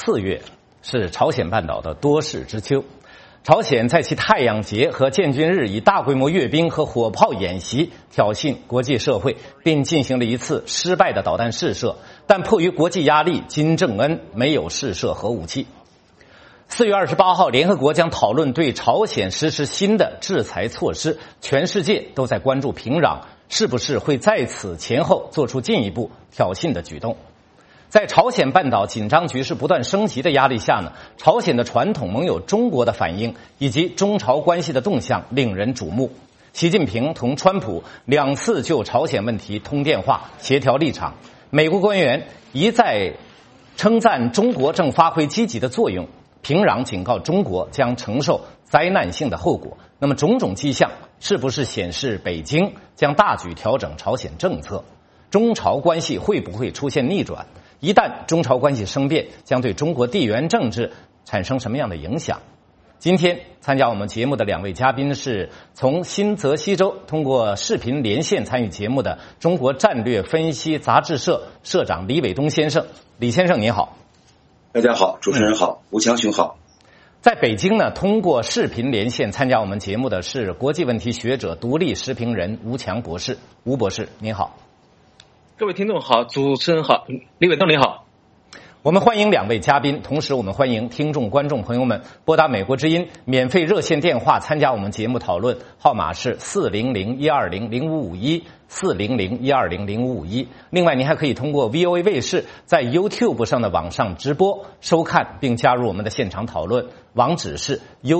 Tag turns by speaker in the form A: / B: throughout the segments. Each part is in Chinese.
A: 4月是朝鲜半岛的多事之秋。朝鲜在其太阳节和建军日以大规模阅兵和火炮演习挑衅国际社会，并进行了一次失败的导弹试射，但迫于国际压力，金正恩没有试射核武器。4月28号，联合国将讨论对朝鲜实施新的制裁措施，全世界都在关注平壤是不是会在此前后做出进一步挑衅的举动。在朝鲜半岛紧张局势不断升级的压力下呢，朝鲜的传统盟友中国的反应以及中朝关系的动向令人瞩目。习近平同川普2次就朝鲜问题通电话协调立场，美国官员一再称赞中国正发挥积极的作用，平壤警告中国将承受灾难性的后果。那么种种迹象是不是显示北京将大举调整朝鲜政策？中朝关系会不会出现逆转？一旦中朝关系生变，将对中国地缘政治产生什么样的影响？今天参加我们节目的2位嘉宾是从新泽西州通过视频连线参与节目的中国战略分析杂志社社长李伟东先生。李先生您好。
B: 大家好，主持人好，吴强兄好。
A: 在北京呢，通过视频连线参加我们节目的是国际问题学者、独立时评人吴强博士。吴博士您好。
C: 各位听众好，主持人好，李伟东你好。
A: 我们欢迎2位嘉宾，同时我们欢迎听众观众朋友们拨打美国之音免费热线电话参加我们节目讨论，号码是400-120-0551 400-120-0551。另外您还可以通过 VOA 卫视在 YouTube 上的网上直播收看并加入我们的现场讨论，网址是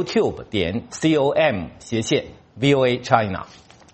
A: youtube.com/VOA China。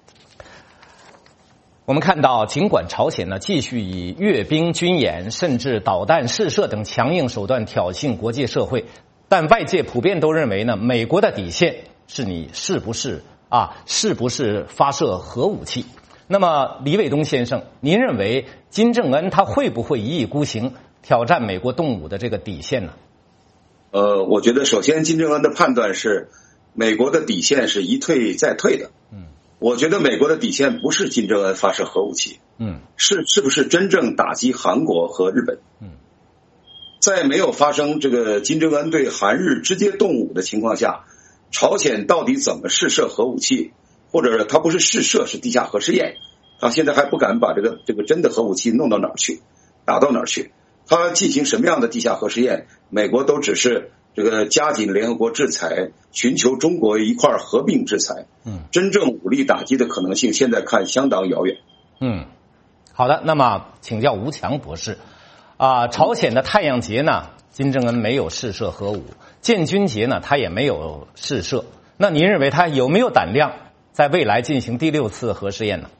A: 我们看到，尽管朝鲜呢继续以阅兵、军演甚至导弹试射等强硬手段挑衅国际社会，但外界普遍都认为呢，美国的底线是你是不是发射核武器。那么李伟东先生，您认为金正恩他会不会一意孤行挑战美国动武的这个底线呢？
B: 我觉得首先金正恩的判断是美国的底线是一退再退的。我觉得美国的底线不是金正恩发射核武器，是不是真正打击韩国和日本？在没有发生这个金正恩对韩日直接动武的情况下，朝鲜到底怎么试射核武器，或者他不是试射是地下核试验，他现在还不敢把这个真的核武器弄到哪儿去，打到哪儿去，他进行什么样的地下核试验，美国都只是这个加紧联合国制裁，寻求中国一块合并制裁，真正武力打击的可能性现在看相当遥远。
A: 好的，那么请教吴强博士，朝鲜的太阳节呢，金正恩没有试射核武，建军节呢，他也没有试射，那您认为他有没有胆量在未来进行第6次核试验呢？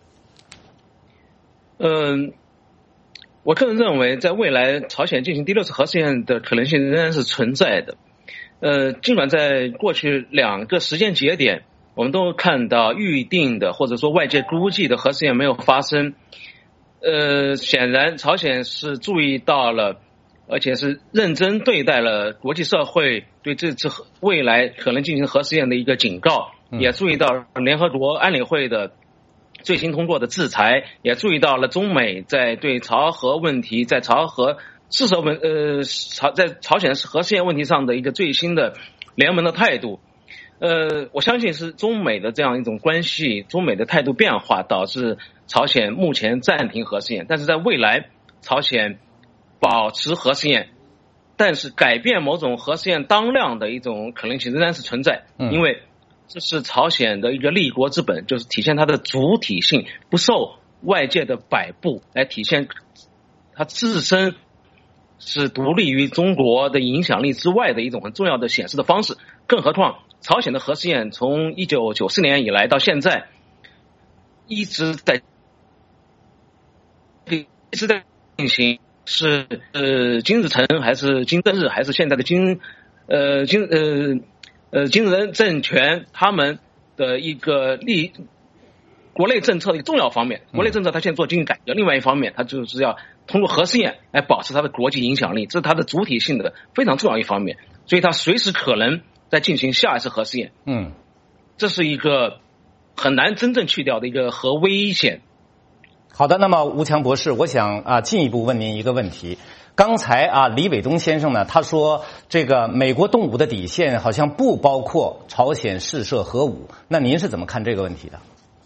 C: 我个人认为，在未来朝鲜进行第6次核试验的可能性仍然是存在的。尽管在过去2个时间节点，我们都看到预定的或者说外界估计的核试验没有发生。显然朝鲜是注意到了，而且是认真对待了国际社会对这次未来可能进行核试验的一个警告，也注意到联合国安理会的最新通过的制裁，也注意到了中美在对朝核问题，在朝核试射在朝鲜核试验问题上的一个最新的联盟的态度。我相信是中美的这样一种关系，中美的态度变化导致朝鲜目前暂停核试验，但是在未来朝鲜保持核试验，但是改变某种核试验当量的一种可能性仍然是存在，因为这是朝鲜的一个立国之本，就是体现它的主体性，不受外界的摆布，来体现它自身是独立于中国的影响力之外的一种很重要的显示的方式。更何况朝鲜的核试验从1994年以来到现在一直在进行，是金日成还是金正日还是现在的金日成政权他们的一个国内政策的一个重要方面。国内政策它现在做经济改革，另外一方面它就是要通过核试验来保持它的国际影响力，这是它的主体性的非常重要一方面，所以它随时可能在进行下一次核试验。这是一个很难真正去掉的一个核危险。
A: 好的，那么吴强博士，我想进一步问您一个问题。 刚才李伟东先生呢，他说这个美国动武的底线好像不包括朝鲜试射核武，那您是怎么看这个问题的？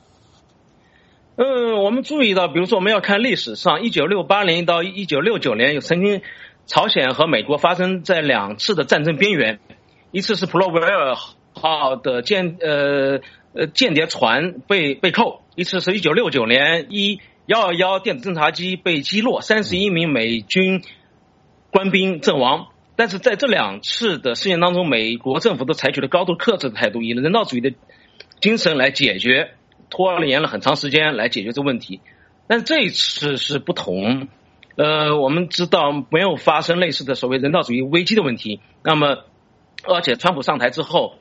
C: 我们注意到，比如说我们要看历史上1968年到1969年，有曾经朝鲜和美国发生在2次的战争边缘，一次是普洛维尔号的间谍船被扣，一次是1969年121电子侦察机被击落，31名美军官兵阵亡。但是在这2次的事件当中，美国政府都采取了高度克制的态度，以人道主义的精神来解决，拖延了很长时间来解决这个问题。但是这一次是不同，我们知道没有发生类似的所谓人道主义危机的问题。那么，而且川普上台之后，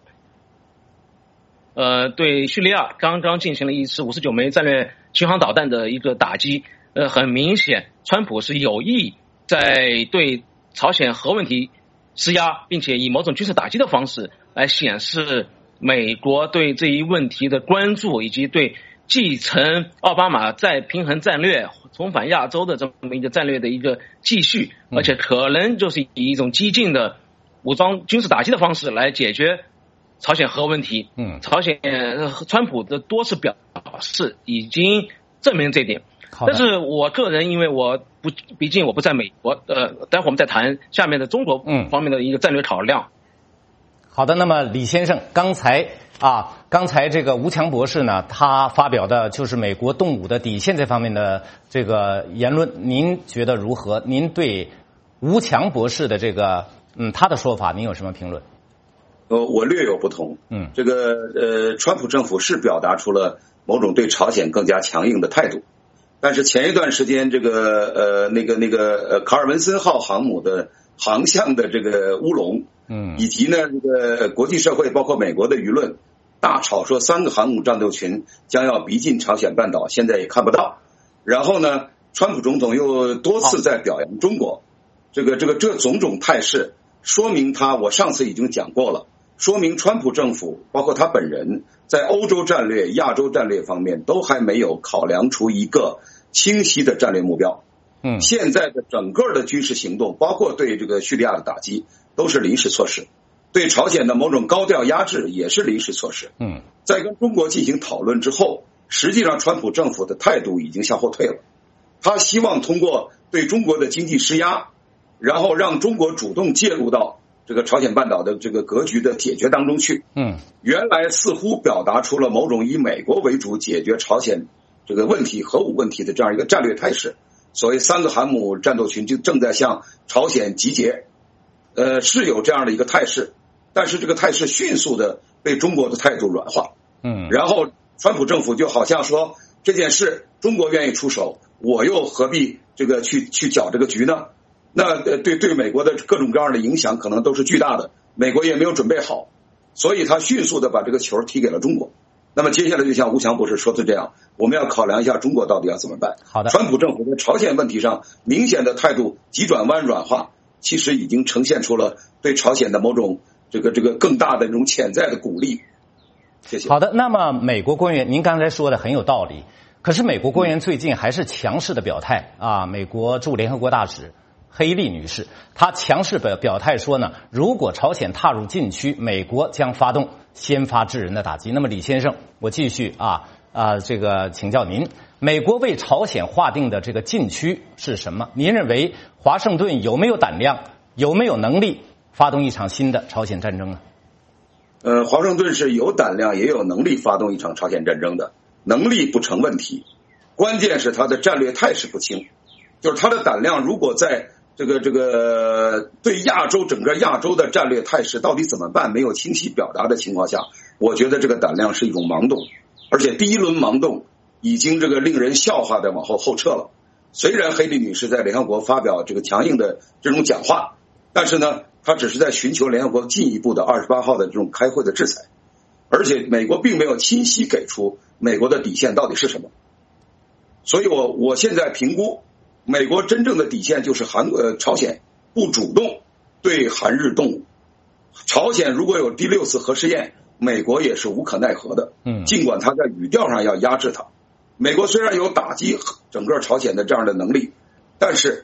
C: 对叙利亚刚刚进行了一次59枚战略巡航导弹的一个打击，很明显，川普是有意在对朝鲜核问题施压，并且以某种军事打击的方式来显示美国对这一问题的关注，以及对继承奥巴马再平衡战略、重返亚洲的这么一个战略的一个继续，而且可能就是以一种激进的武装军事打击的方式来解决朝鲜核问题。川普的多次表示已经证明这一点。但是我个人因为毕竟我不在美国，待会我们再谈下面的中国方面的一个战略考量。
A: 好的，那么李先生，刚才这个吴强博士呢，他发表的就是美国动武的底线这方面的这个言论，您觉得如何？您对吴强博士的这个他的说法，您有什么评论？
B: 我略有不同。这个川普政府是表达出了某种对朝鲜更加强硬的态度，但是前一段时间这个卡尔文森号航母的航向的这个乌龙，以及呢这个国际社会包括美国的舆论大吵说3个航母战斗群将要逼近朝鲜半岛，现在也看不到。然后呢，川普总统又多次在表扬中国，这种种态势说明我上次已经讲过了，说明川普政府包括他本人在欧洲战略、亚洲战略方面都还没有考量出一个清晰的战略目标。现在的整个的军事行动，包括对这个叙利亚的打击，都是临时措施，对朝鲜的某种高调压制也是临时措施。在跟中国进行讨论之后，实际上川普政府的态度已经向后退了，他希望通过对中国的经济施压，然后让中国主动介入到这个朝鲜半岛的这个格局的解决当中去。原来似乎表达出了某种以美国为主解决朝鲜这个问题、核武问题的这样一个战略态势。所谓3个航母战斗群就正在向朝鲜集结，是有这样的一个态势，但是这个态势迅速的被中国的态度软化。然后川普政府就好像说这件事中国愿意出手，我又何必这个去搅这个局呢？那对美国的各种各样的影响可能都是巨大的，美国也没有准备好，所以他迅速的把这个球踢给了中国。那么接下来就像吴强博士说的这样，我们要考量一下中国到底要怎么办。
A: 好的，
B: 川普政府在朝鲜问题上明显的态度急转弯软化，其实已经呈现出了对朝鲜的某种这个更大的这种潜在的鼓励。谢谢。
A: 好的，那么美国官员，您刚才说的很有道理，可是美国官员最近还是强势的表态美国驻联合国大使黑利女士，她强势表态说呢，如果朝鲜踏入禁区，美国将发动先发制人的打击。那么李先生，我继续这个请教您，美国为朝鲜划定的这个禁区是什么？您认为华盛顿有没有胆量，有没有能力发动一场新的朝鲜战争呢？
B: 华盛顿是有胆量也有能力发动一场朝鲜战争的，能力不成问题，关键是他的战略态势不清，就是他的胆量如果在这个对整个亚洲的战略态势到底怎么办没有清晰表达的情况下，我觉得这个胆量是一种盲动，而且第一轮盲动已经这个令人笑话的往后撤了。虽然黑利女士在联合国发表这个强硬的这种讲话，但是呢，她只是在寻求联合国进一步的28号的这种开会的制裁，而且美国并没有清晰给出美国的底线到底是什么。所以我现在评估美国真正的底线就是朝鲜不主动对韩日动武，朝鲜如果有第6次核试验，美国也是无可奈何的。尽管他在语调上要压制他，美国虽然有打击整个朝鲜的这样的能力，但是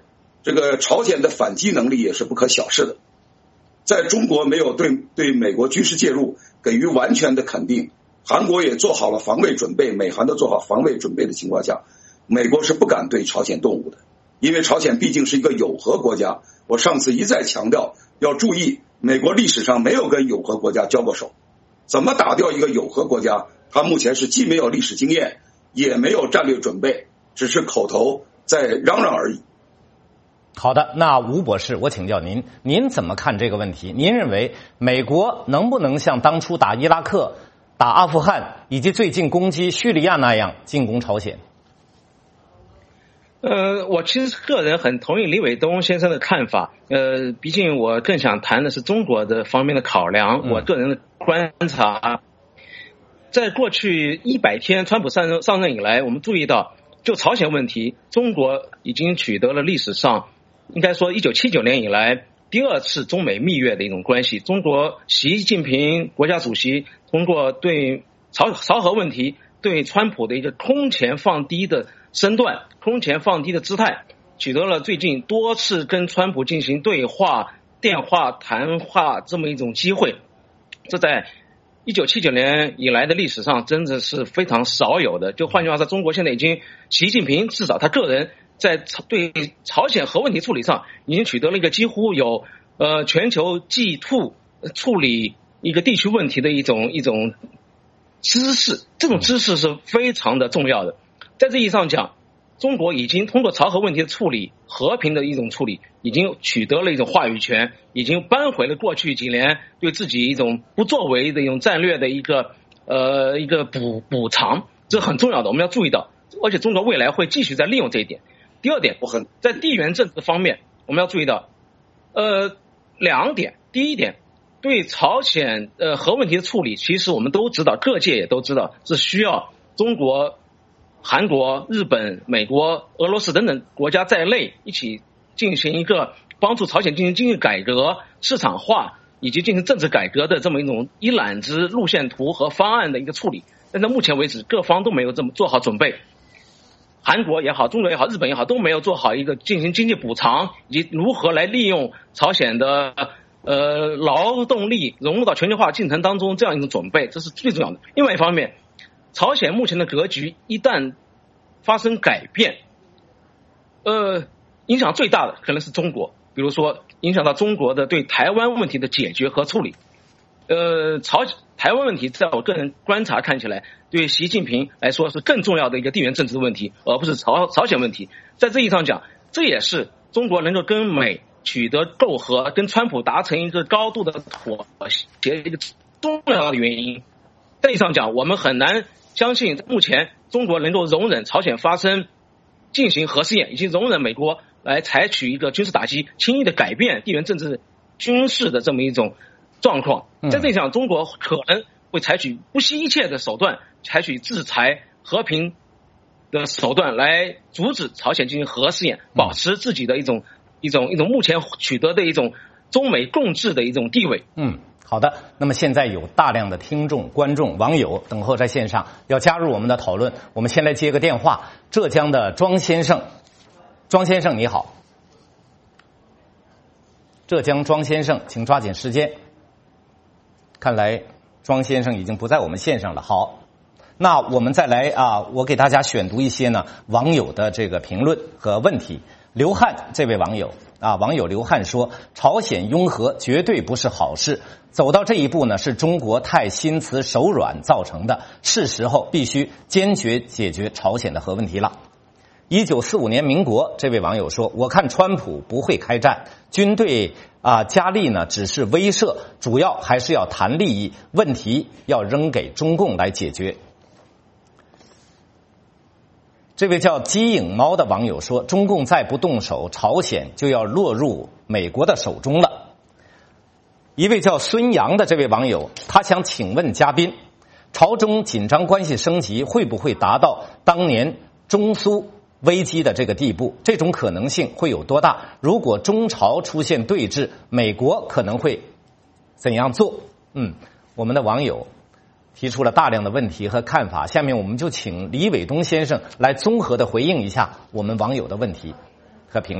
B: 这个朝鲜的反击能力也是不可小视的。在中国没有对美国军事介入给予完全的肯定，韩国也做好了防卫准备，美韩都做好防卫准备的情况下，美国是不敢对朝鲜动武的，因为朝鲜毕竟是一个有核国家。我上次一再强调要注意，美国历史上没有跟有核国家交过手，怎么打掉一个有核国家，他目前是既没有历史经验，也没有战略准备，只是口头在嚷嚷而已。
A: 好的，那吴博士，我请教您，您怎么看这个问题？您认为美国能不能像当初打伊拉克、打阿富汗以及最近攻击叙利亚那样进攻朝鲜？
C: 我其实个人很同意李伟东先生的看法。毕竟我更想谈的是中国的方面的考量。我个人的观察，在过去100天川普上任以来，我们注意到，就朝鲜问题，中国已经取得了历史上应该说1979年以来第2次中美蜜月的一种关系。中国习近平国家主席通过对朝核问题对川普的一个空前放低的身段，空前放低的姿态，取得了最近多次跟川普进行对话、电话谈话这么一种机会。这在1979年以来的历史上真的是非常少有的。就换句话说，中国现在已经习近平至少他个人在对朝鲜核问题处理上已经取得了一个几乎有全球G2处理一个地区问题的一种知识，这种知识是非常的重要的。在这意义上讲，中国已经通过朝核问题的处理，和平的一种处理，已经取得了一种话语权，已经扳回了过去几年对自己一种不作为的一种战略的一个补偿，这很重要的，我们要注意到，而且中国未来会继续在利用这一点。第二点，在地缘政治方面，我们要注意到2点。第一点，对朝鲜核问题的处理，其实我们都知道，各界也都知道，是需要中国、韩国、日本、美国、俄罗斯等等国家在内一起进行一个帮助朝鲜进行经济改革、市场化以及进行政治改革的这么一种一揽子路线图和方案的一个处理。但到目前为止，各方都没有这么做好准备。韩国也好，中国也好，日本也好，都没有做好一个进行经济补偿以及如何来利用朝鲜的劳动力融入到全球化进程当中这样一种准备，这是最重要的。另外一方面，朝鲜目前的格局一旦发生改变，影响最大的可能是中国，比如说影响到中国的对台湾问题的解决和处理。台湾问题在我个人观察看起来，对习近平来说是更重要的一个地缘政治问题，而不是朝鲜问题。在这意义上讲，这也是中国能够跟美取得媾和，跟川普达成一个高度的妥协一个重要的原因。在意义上讲，我们很难相信目前中国能够容忍朝鲜进行核试验，以及容忍美国来采取一个军事打击，轻易的改变地缘政治军事的这么一种状况。在这上，中国可能会采取不惜一切的手段，采取制裁、和平的手段来阻止朝鲜进行核试验，保持自己的一种目前取得的一种中美共治的一种地位。
A: 好的。那么现在有大量的听众、观众、网友等候在线上要加入我们的讨论，我们先来接个电话。浙江的庄先生，庄先生你好。浙江庄先生，请抓紧时间。看来庄先生已经不在我们线上了。好，那我们再来我给大家选读一些呢网友的这个评论和问题。刘汉这位网友刘汉说，朝鲜拥核绝对不是好事，走到这一步呢是中国太心慈手软造成的，是时候必须坚决解决朝鲜的核问题了。1945年民国这位网友说，我看川普不会开战，军队加力呢只是威慑，主要还是要谈利益，问题要扔给中共来解决。这位叫鸡影猫的网友说，中共再不动手，朝鲜就要落入美国的手中了。一位叫孙阳的这位网友，他想请问嘉宾，朝中紧张关系升级会不会达到当年中苏危机的这个地步？这种可能性会有多大？如果中朝出现对峙，美国可能会怎样做？我们的网友提出了大量的问题和看法，下面我们就请李伟东先生来综合的回应一下我们网友的问题和评论。
B: 好的，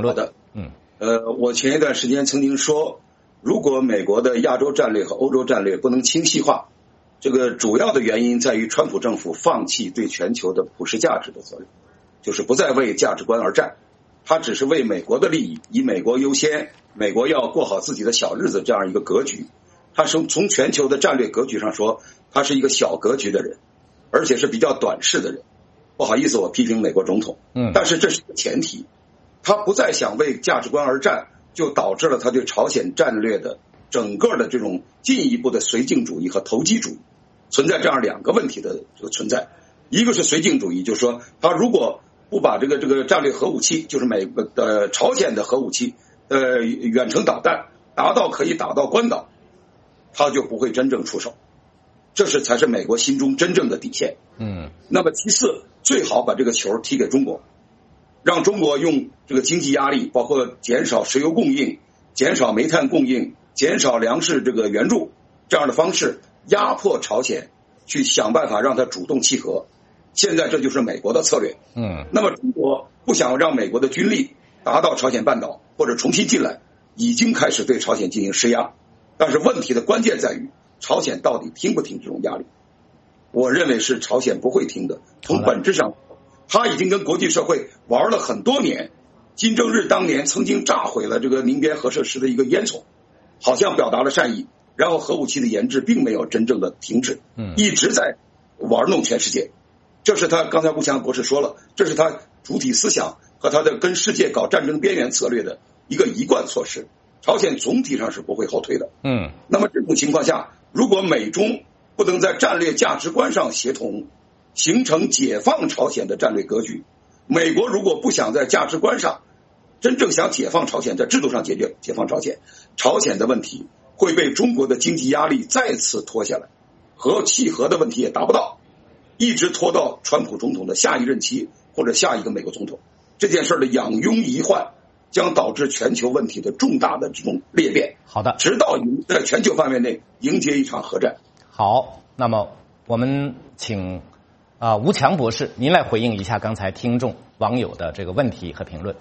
B: 我前一段时间曾经说，如果美国的亚洲战略和欧洲战略不能清晰化，这个主要的原因在于川普政府放弃对全球的普世价值的责任，就是不再为价值观而战，他只是为美国的利益，以美国优先，美国要过好自己的小日子这样一个格局。他是从全球的战略格局上说，他是一个小格局的人，而且是比较短视的人。不好意思，我批评美国总统，但是这是个前提，他不再想为价值观而战，就导致了他对朝鲜战略的整个的这种进一步的绥靖主义和投机主义，存在这样两个问题的这个存在。一个是绥靖主义，就是说他如果不把这个战略核武器，就是朝鲜的核武器远程导弹达到可以打到关岛，他就不会真正出手，这才是美国心中真正的底线。那么其次，最好把这个球踢给中国，让中国用这个经济压力，包括减少石油供应、减少煤炭供应、减少粮食这个援助这样的方式压迫朝鲜，去想办法让它主动契合。现在这就是美国的策略。那么中国不想让美国的军力达到朝鲜半岛或者重新进来，已经开始对朝鲜进行施压。但是问题的关键在于朝鲜到底听不听这种压力。我认为是朝鲜不会听的。从本质上，他已经跟国际社会玩了很多年。金正日当年曾经炸毁了这个宁边核设施的一个烟囱，好像表达了善意，然后核武器的研制并没有真正的停止，一直在玩弄全世界。这是他刚才吴强博士说了，这是他主体思想和他的跟世界搞战争边缘策略的一个一贯措施。朝鲜总体上是不会后退的。那么这种情况下，如果美中不能在战略价值观上协同，形成解放朝鲜的战略格局，美国如果不想在价值观上真正想解放朝鲜，在制度上解放朝鲜，朝鲜的问题会被中国的经济压力再次拖下来，核契合的问题也达不到，一直拖到川普总统的下一任期或者下一个美国总统。这件事的养拥一患将导致全球问题的重大的这种裂变。
A: 好的，
B: 直到在全球范围内迎接一场核战。
A: 好，那么我们请吴强博士您来回应一下刚才听众网友的这个问题和评论。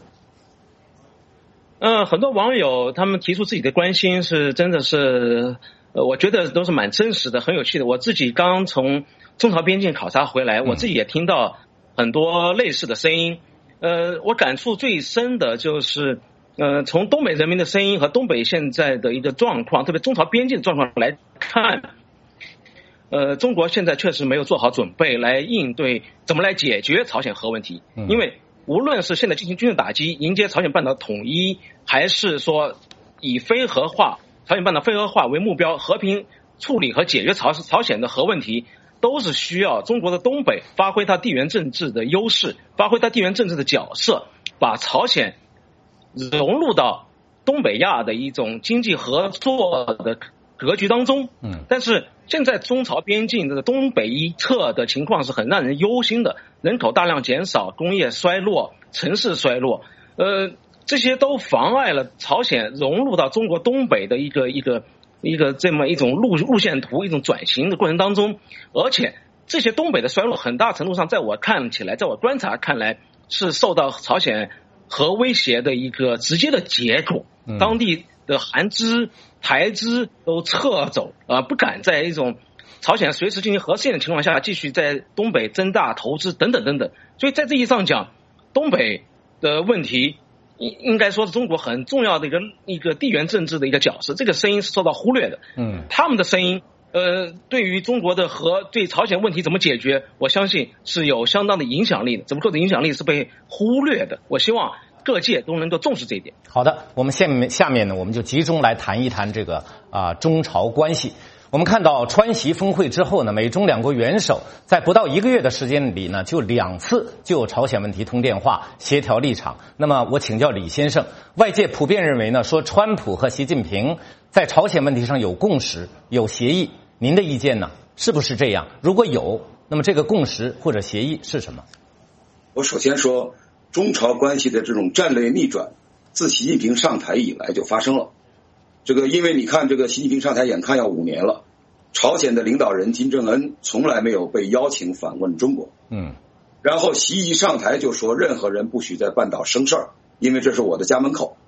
C: 很多网友他们提出自己的关心是真的是我觉得都是蛮真实的，很有趣的。我自己刚从中朝边境考察回来，我自己也听到很多类似的声音。我感触最深的就是从东北人民的声音和东北现在的一个状况，特别中朝边境的状况来看，中国现在确实没有做好准备来应对怎么来解决朝鲜核问题。因为无论是现在进行军事打击迎接朝鲜半岛统一，还是说以非核化朝鲜半岛非核化为目标和平处理和解决朝鲜的核问题，都是需要中国的东北发挥它地缘政治的优势，发挥它地缘政治的角色，把朝鲜融入到东北亚的一种经济合作的格局当中。但是现在中朝边境的东北一侧的情况是很让人忧心的，人口大量减少，工业衰落，城市衰落，这些都妨碍了朝鲜融入到中国东北的一个这么一种路线图，一种转型的过程当中。而且这些东北的衰落很大程度上在我看起来，在我观察看来，是受到朝鲜核威胁的一个直接的结果。当地的韩资台资都撤走，不敢在一种朝鲜随时进行核试验的情况下继续在东北增大投资等等等等。所以在这意义上讲，东北的问题应该说是中国很重要的一个地缘政治的一个角色，这个声音是受到忽略的。他们的声音对于中国的对朝鲜问题怎么解决，我相信是有相当的影响力的，只不过的影响力是被忽略的。我希望各界都能够重视这一点。
A: 好的，我们下面呢，我们就集中来谈一谈这个中朝关系。我们看到川习峰会之后呢，美中两国元首在不到1个月的时间里呢，就2次就朝鲜问题通电话协调立场。那么我请教李先生，外界普遍认为呢，说川普和习近平在朝鲜问题上有共识、有协议，您的意见呢？是不是这样？如果有，那么这个共识或者协议是什么？
B: 我首先说，中朝关系的这种战略逆转，自习近平上台以来就发生了。因为你看，这个习近平上台眼看要5年了，朝鲜的领导人金正恩从来没有被邀请访问中国。然后习一上台就说，任何人不许在半岛生事儿，因为这是我的家门口。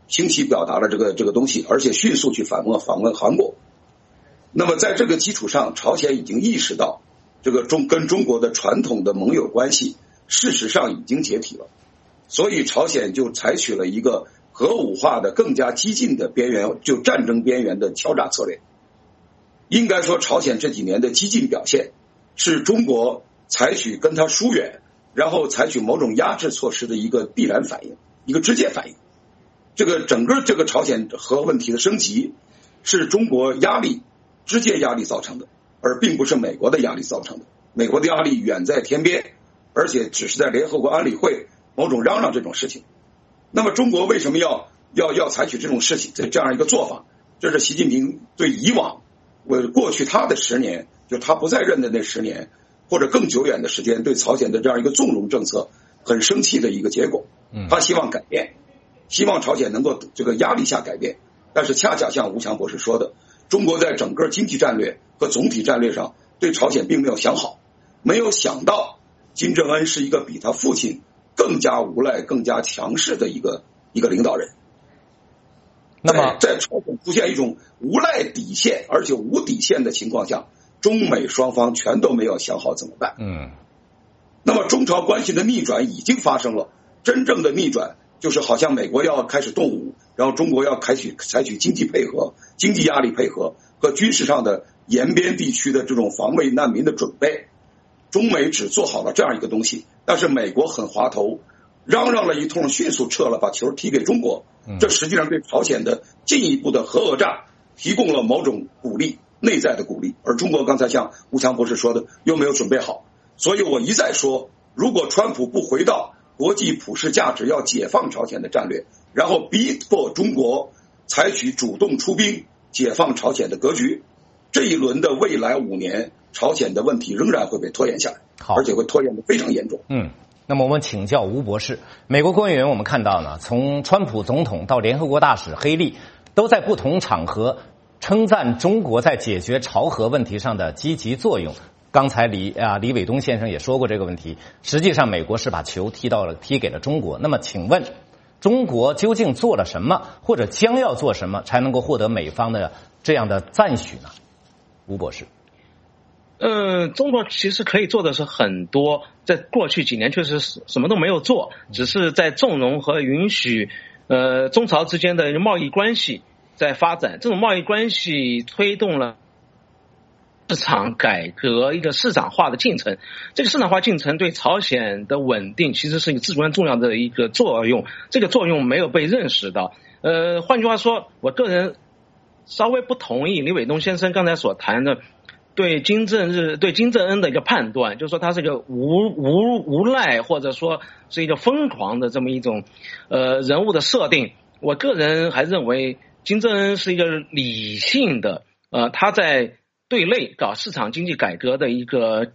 B: 清晰表达了这个东西，而且迅速去访问韩国。那么在这个基础上，朝鲜已经意识到这个跟中国的传统的盟友关系事实上已经解体了，所以朝鲜就采取了一个核武化的更加激进的边缘，就战争边缘的敲诈策略。应该说朝鲜这几年的激进表现是中国采取跟他疏远，然后采取某种压制措施的一个必然反应，一个直接反应。这个整个这个朝鲜核问题的升级是中国直接压力造成的，而并不是美国的压力造成的。美国的压力远在天边，而且只是在联合国安理会某种嚷嚷这种事情。那么中国为什么要采取这种事情，这样一个做法？这是习近平对以往过去他的10年，就他不在任的那10年或者更久远的时间，对朝鲜的这样一个纵容政策很生气的一个结果。他希望改变，希望朝鲜能够这个压力下改变。但是恰恰像吴强博士说的，中国在整个经济战略和总体战略上对朝鲜并没有想好，没有想到金正恩是一个比他父亲更加无赖、更加强势的一个领导人。那么在朝鲜出现一种无赖底线而且无底线的情况下，中美双方全都没有想好怎么办。那么中朝关系的逆转已经发生了，真正的逆转就是好像美国要开始动武，然后中国要采取经济配合、经济压力配合和军事上的沿边地区的这种防卫难民的准备。中美只做好了这样一个东西，但是美国很滑头，嚷嚷了一通，迅速撤了，把球踢给中国。这实际上对朝鲜的进一步的核讹诈提供了某种鼓励，内在的鼓励。而中国刚才像吴强博士说的，又没有准备好。所以我一再说，如果川普不回到国际普世价值要解放朝鲜的战略，然后逼迫中国采取主动出兵解放朝鲜的格局，这一轮的未来5年，朝鲜的问题仍然会被拖延下来，而且会拖延得非常严重。
A: 那么我们请教吴博士，美国官员我们看到呢，从川普总统到联合国大使黑利，都在不同场合称赞中国在解决朝核问题上的积极作用。刚才李伟东先生也说过这个问题，实际上美国是把球踢给了中国。那么请问中国究竟做了什么，或者将要做什么，才能够获得美方的这样的赞许呢？吴博士。
C: 中国其实可以做的是很多，在过去几年确实什么都没有做，只是在纵容和允许中朝之间的贸易关系在发展。这种贸易关系推动了市场改革一个市场化的进程，这个市场化进程对朝鲜的稳定其实是一个至关重要的一个作用，这个作用没有被认识到。换句话说，我个人稍微不同意李伟东先生刚才所谈的对金正恩的一个判断，就是说他是个无赖，或者说是一个疯狂的这么一种人物的设定。我个人还认为金正恩是一个理性的他在对内搞市场经济改革的一个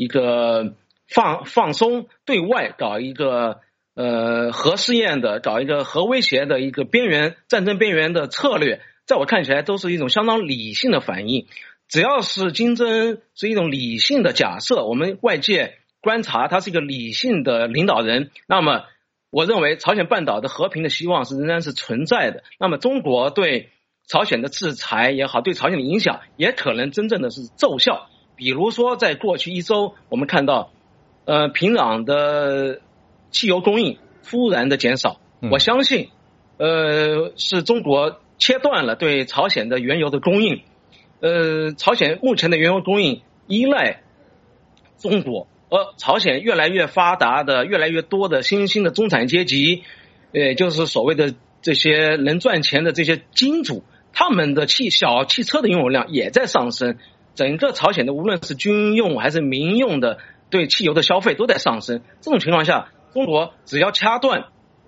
C: 放松，对外搞一个核试验的，搞一个核威胁的一个战争边缘的策略，在我看起来都是一种相当理性的反应。只要是金正恩是一种理性的假设，我们外界观察他是一个理性的领导人，那么我认为朝鲜半岛的和平的希望仍然是存在的。那么中国对朝鲜的制裁也好，对朝鲜的影响也可能真正的是奏效。比如说在过去1周，我们看到平壤的汽油供应突然的减少，我相信是中国切断了对朝鲜的原油的供应。朝鲜目前的原油供应依赖中国，而朝鲜越来越发达的越来越多的新兴的中产阶级，就是所谓的这些能赚钱的这些金主，他们的小汽车的拥有量也在上升，整个朝鲜的无论是军用还是民用的对汽油的消费都在上升。这种情况下，中国只要掐断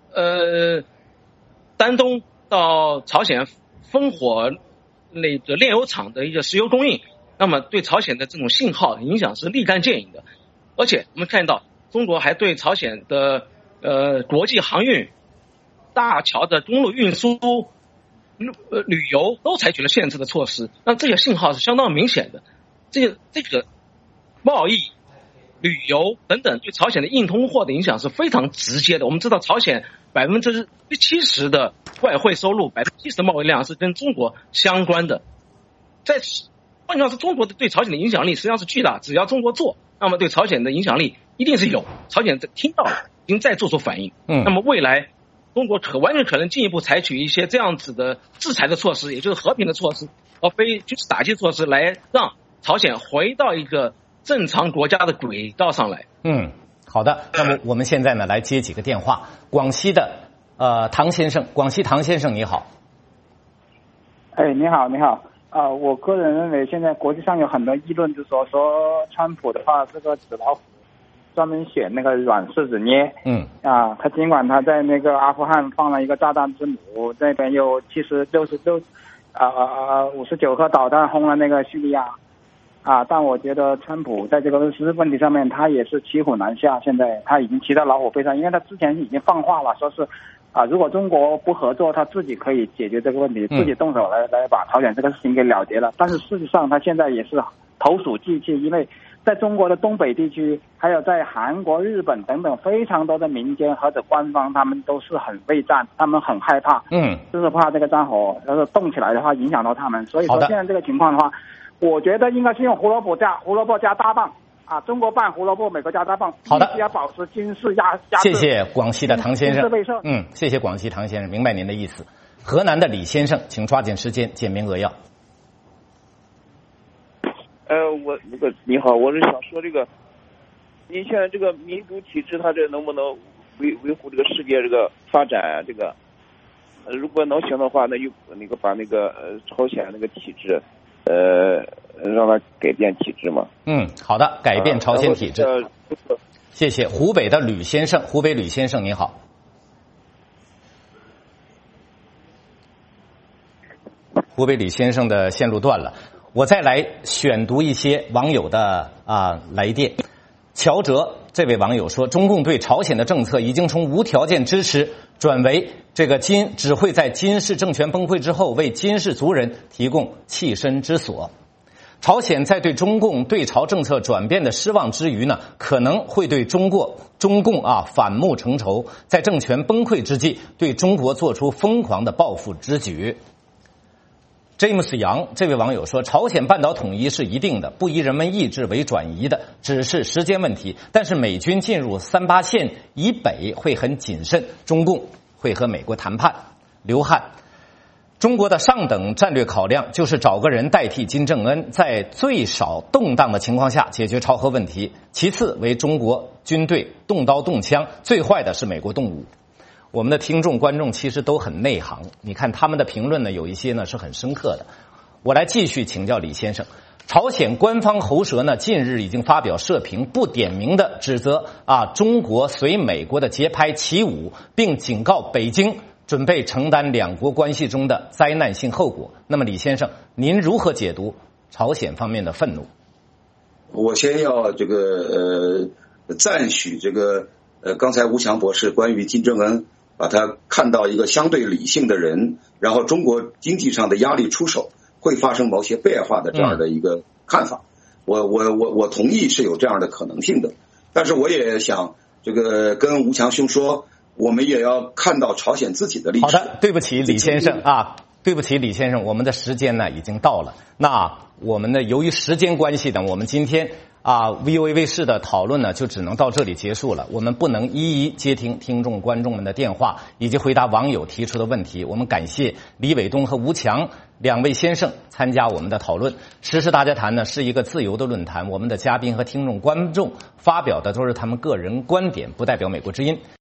C: 丹东到朝鲜烽火那个炼油厂的一个石油供应，那么对朝鲜的这种信号影响是立竿见影的。而且我们看到中国还对朝鲜的国际航运、大桥的公路运输、旅游都采取了限制的措施，那这些信号是相当明显的。这个贸易、旅游等等对朝鲜的硬通货的影响是非常直接的。我们知道朝鲜 70%的外汇收入，70%的贸易量是跟中国相关的。换句话说，中国对朝鲜的影响力实际上是巨大，只要中国做，那么对朝鲜的影响力一定是有。朝鲜听到了，已经在做出反应。那么未来中国完全可能进一步采取一些这样子的制裁的措施，也就是和平的措施，而非军事打击措施，来让朝鲜回到一个正常国家的轨道上来。
A: 好的。那么我们现在呢来接几个电话。广西的唐先生，广西唐先生你好。
D: 你好，你好。我个人认为，现在国际上有很多议论，就说川普的话是个纸老虎，专门选那个软柿子捏。他尽管他在那个阿富汗放了一个炸弹之母，那边又59颗导弹轰了那个叙利亚。但我觉得川普在这个问题上面，他也是骑虎难下。现在他已经骑到老虎背上，因为他之前已经放话了，说是如果中国不合作，他自己可以解决这个问题，自己动手来把朝鲜这个事情给了结了。但是事实上，他现在也是投鼠忌器，因为在中国的东北地区，还有在韩国、日本等等非常多的民间或者官方，他们都是很畏战，他们很害怕，就是怕这个战火要是动起来的话，影响到他们。所以说现在这个情况的话，我觉得应该是用胡萝卜加大棒。中国拌胡萝卜，美国加大棒。
A: 好的，
D: 要保持军事压制。
A: 谢谢广西的唐先生。谢谢广西唐先生，明白您的意思。河南的李先生，请抓紧时间，简明扼要。
E: 你好，我是想说这个，您现在这个民主体制，它这能不能维护这个世界这个发展？这个，如果能行的话，那就把那个朝鲜那个体制，让它改变体制嘛。
A: 好的，改变朝鲜体制。谢谢。湖北的吕先生，湖北吕先生你好。湖北吕先生的线路断了，我再来选读一些网友的来电。乔哲这位网友说，中共对朝鲜的政策已经从无条件支持转为只会在金氏政权崩溃之后为金氏族人提供栖身之所。朝鲜在对中共对朝政策转变的失望之余呢，可能会对中共反目成仇，在政权崩溃之际对中国做出疯狂的报复之举。James 杨这位网友说，朝鲜半岛统一是一定的，不以人们意志为转移的，只是时间问题。但是美军进入38线以北会很谨慎，中共会和美国谈判。刘汉，中国的上等战略考量就是找个人代替金正恩，在最少动荡的情况下解决朝核问题，其次为中国军队动刀动枪，最坏的是美国动武。我们的听众观众其实都很内行，你看他们的评论呢，有一些呢是很深刻的。我来继续请教李先生。朝鲜官方喉舌呢近日已经发表社评，不点名的指责中国随美国的节拍起舞，并警告北京准备承担两国关系中的灾难性后果。那么李先生，您如何解读朝鲜方面的愤怒？
B: 我先要赞许刚才吴强博士关于金正恩把他看到一个相对理性的人，然后中国经济上的压力出手会发生某些变化的这样的一个看法。我同意是有这样的可能性的，但是我也想跟吴强兄说，我们也要看到朝鲜自己的历史。
A: 好的，对不起李先生对不起李先生，我们的时间呢已经到了。那我们呢由于时间关系呢，我们今天VOA 卫视的讨论呢就只能到这里结束了。我们不能一一接听听众观众们的电话以及回答网友提出的问题。我们感谢李伟东和吴强两位先生参加我们的讨论。时事大家谈呢是一个自由的论坛，我们的嘉宾和听众观众发表的都是他们个人观点，不代表美国之音。